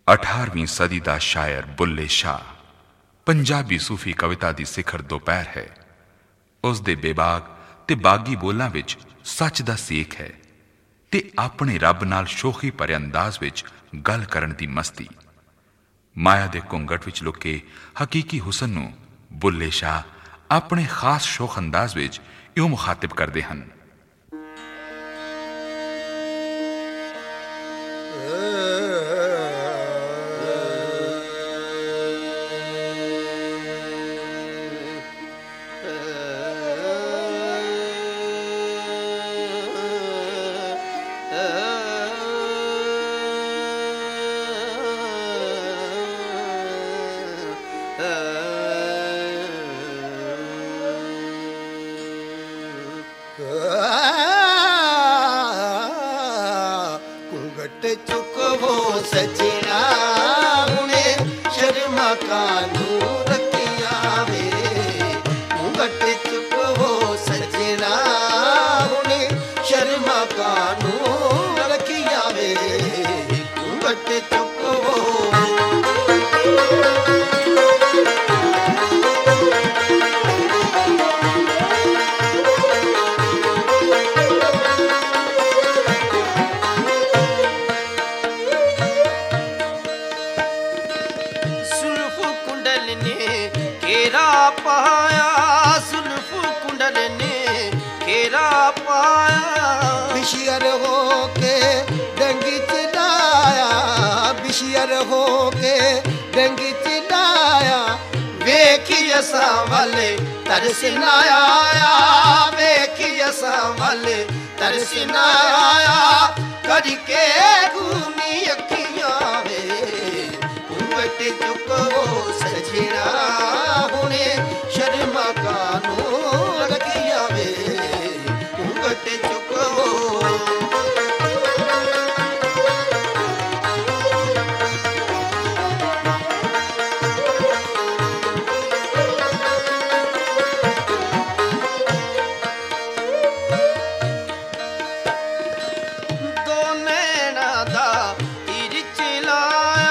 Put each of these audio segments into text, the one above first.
18वीं सदी ਦਾ ਸ਼ਾਇਰ ਬੁੱਲੇ ਸ਼ਾਹ ਪੰਜਾਬੀ ਸੂਫੀ ਕਵਿਤਾ ਦੀ ਸਿਖਰ ਦੁਪਹਿਰ ਹੈ। ਉਸ ਦੇ ਬੇਬਾਕ ਤੇ ਬਾਗੀ ਬੋਲਾਂ ਵਿੱਚ ਸੱਚ ਦਾ ਸੇਖ ਹੈ ਤੇ ਆਪਣੇ ਰੱਬ ਨਾਲ ਸ਼ੋਖੀ ਭਰੇ ਅੰਦਾਜ਼ ਵਿੱਚ ਗੱਲ ਕਰਨ ਦੀ ਮਸਤੀ। ਮਾਇਆ ਦੇ ਘੁੰਗਟ ਵਿੱਚ ਲੁਕੇ ਹਕੀਕੀ ਹੁਸਨ ਨੂੰ ਬੁੱਲੇ ਸ਼ਾਹ ਆਪਣੇ ਖਾਸ ਸ਼ੋਖ ਅੰਦਾਜ਼ ਵਿੱਚ ਇਉਂ ਮੁਖਾਤਿਬ ਕਰਦੇ ਹਨ। चुकवो सजना हुने शर्मा कानू रखिया वे घूंघट चुकवो सजना हुने शर्मा कानू रखिया वे घूंघट चुकवो पाया सुल्फ कुंडल ने घेरा पाया बिशियर हो के डंगी चिलाया बिशियर हो के डंगी चिलाया वेखी असा वाले तरस न आया वेखी असा वाले तरस न आया करके घूमी अखियां वे घूंघट चुकवो सजना शर्मा कानू रखिया वे घूंघट चुकवो दो नैना दा तीर चलाया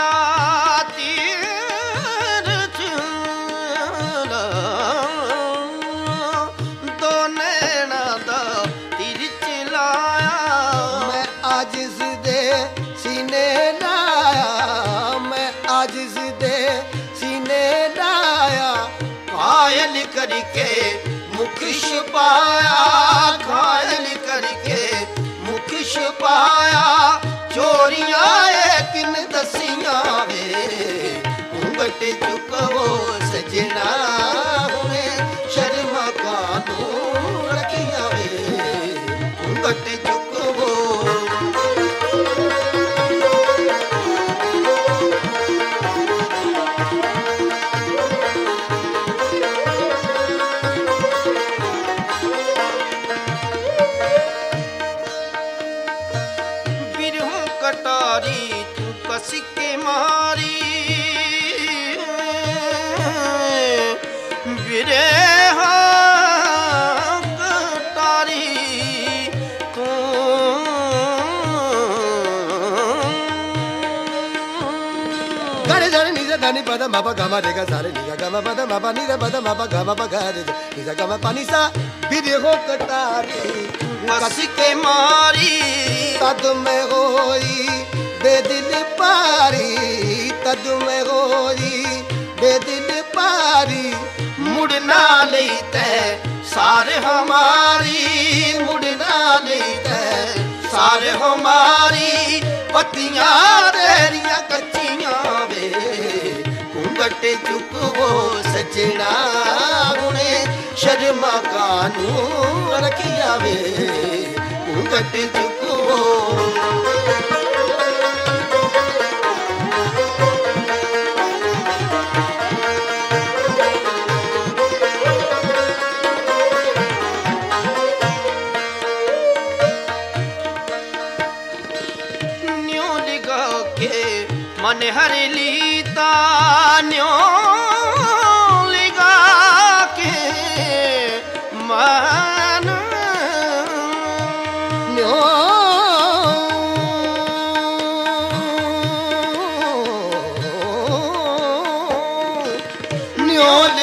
आजिज़ दे सीने लाया मैं आजिज़ दे सीने लाया घायल करके मुख छुपाया घायल करके मुख छुपाया चोरियां किन दसियां वे घूंघट चुकवो सजना हुए शर्मा कानू रखिया वे घूंघट चुकवो कटारी तू कस के मारी बिरे कटारी तू गरे जाने निजा दानी पदा मापा गामा रेगा सारे निजा गामा पदा मापा निजा पदा मापा गामा पा गारे निजा गामा पानी सा बिरे हो कटारी कस के मारी तद में होई बेदिल पारी तद में होई बेदिल पारी मुड़ना लेते सारे हमारी मुड़ना लेते सारे हमारी पतियां तेरियां कच्चियां वे घूंघट चुकवो सजना हुने शर्मा कानू रखिया वे घूंघट चुकवो न्यों लिगा के मन हर लीता न्यों लिगा के मन न्यों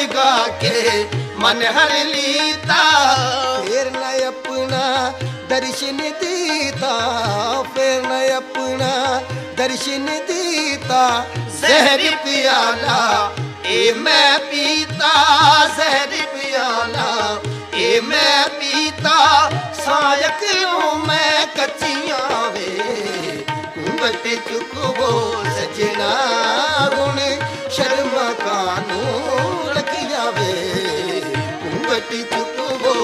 लिगा के मन हर लीता फिर न अपना दर्शन दीता, फिर न अपना दर्शन दीता। जहर पियाला ए मैं पीता, जहर पियाला ए मैं पीता। सायक लूं मैं कच्चियां वे घूंघट चुकवो सजना हुण शर्म कानून लग जावे घूंघट चुकवो।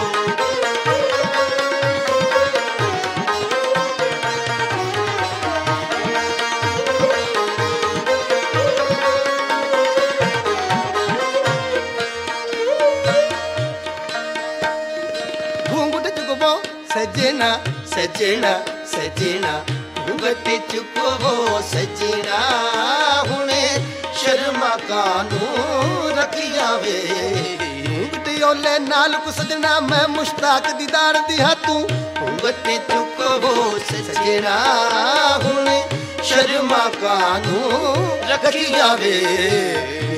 सजना सजना सजना घूंघट चुकवो सजना हुणे शर्मा कानून रखिया वे। घूंघट ओले नाल को सजना मैं मुश्ताक दीदार दिया तू। घूंघट चुकवो सजना हुणे शर्मा कानून रखिया वे।